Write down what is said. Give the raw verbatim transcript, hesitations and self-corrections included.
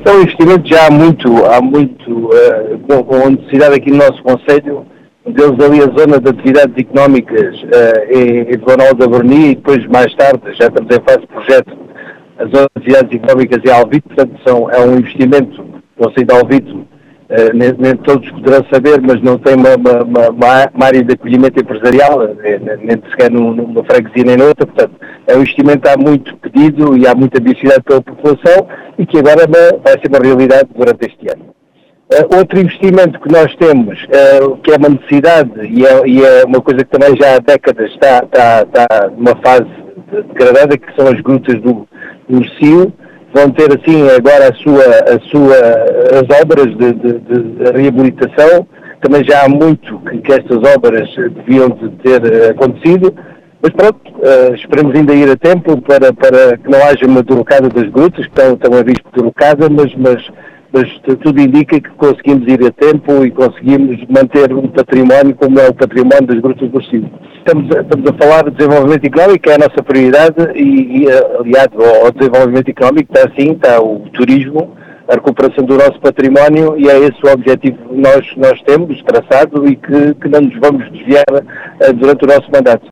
Então, o investimento já há muito, há muito uh, com, com necessidade aqui no nosso Conselho, deles ali a zona de atividades económicas uh, em, em Bonal da Berni e depois mais tarde, já estamos em fase de projeto, a zona de atividades económicas em Alvito, portanto são, é um investimento, o Conselho de Alvito, uh, nem, nem todos poderão saber, mas não tem uma, uma, uma, uma área de acolhimento empresarial, nem, nem sequer numa freguesia nem noutra, portanto é um investimento que há muito pedido e há muita ambiciosidade pela população e que agora vai ser uma realidade durante este ano. Uh, outro investimento que nós temos, uh, que é uma necessidade e é, e é uma coisa que também já há décadas está, está, está numa fase degradada, que são as grutas do Urcio, vão ter assim agora a sua, a sua, as obras de, de, de reabilitação. Também já há muito que, que estas obras deviam de ter uh, acontecido, mas pronto, uh, esperamos ainda ir a tempo para, para que não haja uma derrocada das grutas, que estão, estão a risco de derrocada, mas, mas mas tudo indica que conseguimos ir a tempo e conseguimos manter um património como é o património das Grutas do Urcio. Estamos, estamos a falar de desenvolvimento económico, que é a nossa prioridade, e, e aliado ao, ao desenvolvimento económico está assim, está o turismo, a recuperação do nosso património, e é esse o objetivo que nós, nós temos traçado e que, que não nos vamos desviar uh, durante o nosso mandato.